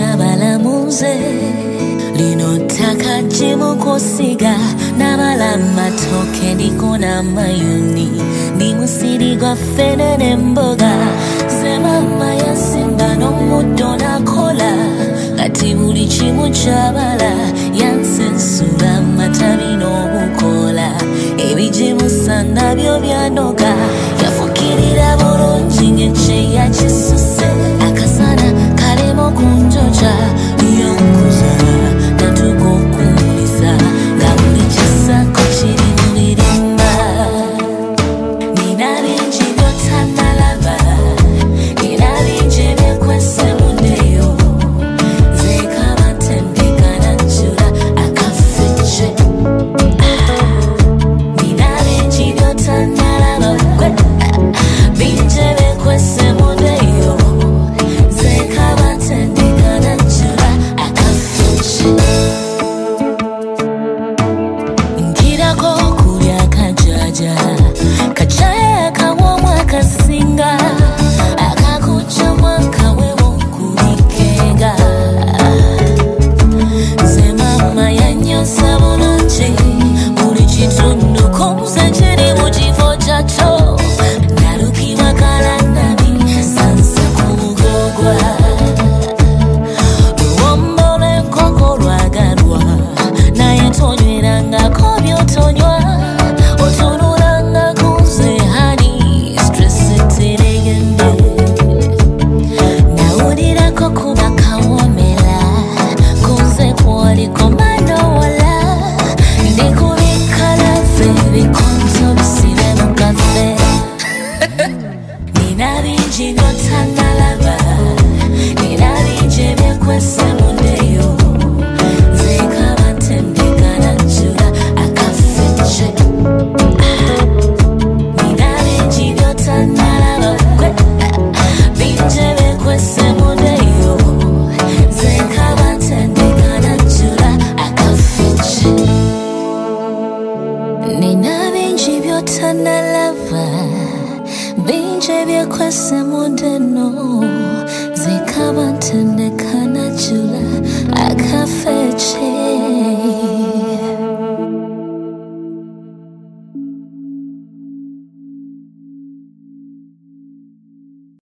balamuze lino ttaka gyemukusiga n'abala matooke ndiko n'amayuni ndi musiri gwa ffene n'emboga ze mama yasimba n'omuddo n'akola kati buli kimu kyabala yansensula amatabi n'obukola ebigimusa nabyo byanoga yafukirira bulungi ng'ekyeya kisu